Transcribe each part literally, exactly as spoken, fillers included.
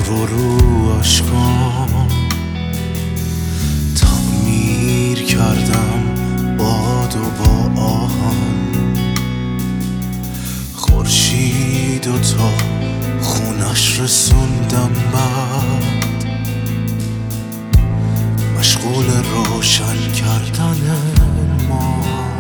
رو رو اشکام تعمیر کردم باد و با آهن، خورشید و تا خونش رسوندم، بعد مشغول روشن کردن ما.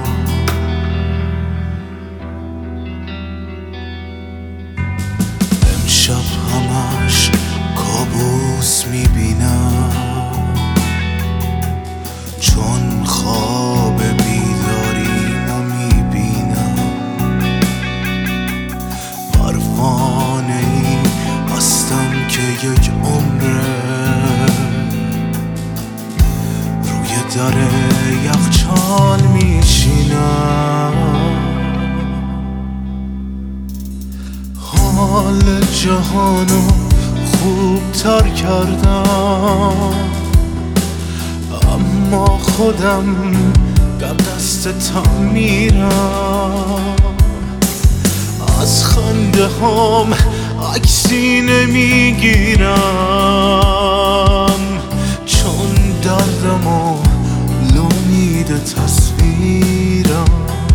امشب همش کابوس میبینم، چون خواب بیدارینو میبینم. پروانه ای هستم که یک عمره روی در یخچال میشینم. حال جهانو خوبتر کردم، اما خودم در دست تعمیرم. از خنده هم عکسی نمیگیرم، چون دردمو لومید تصویرم.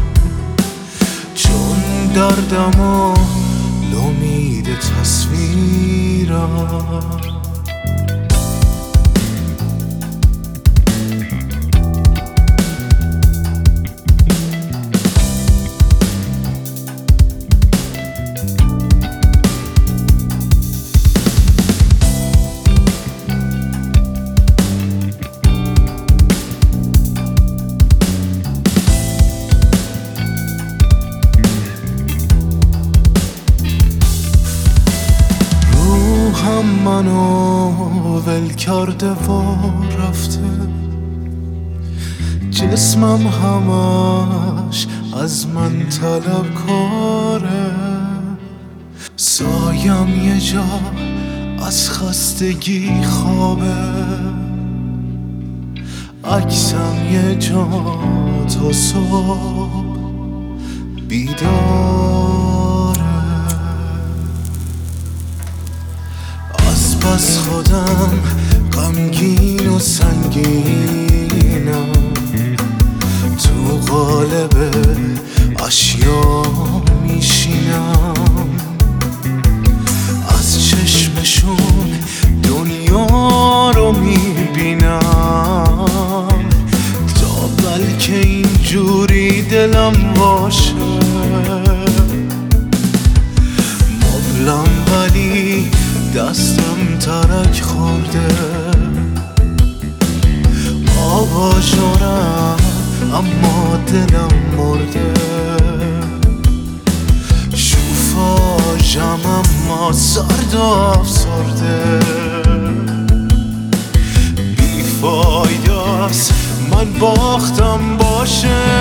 چون دردمو لومید تصویرم. هم منو ول کرده و رفته، جسمم همش از من طلب کاره. سایم یه جا از خستگی خوابه، عکسم یه جا تا صبح بیداره. پس خودم غمگین و سنگینم، تو قالب اشیا میشینم. از چشمشون دنیا رو میبینم، تا بلکه اینجوری دلم باشه. مبلم ولی دستم ترک خورده، آباژورم اما دلم مرده. شوفاژم اما سرد و افسرده. بیفایداست من باختم باشه،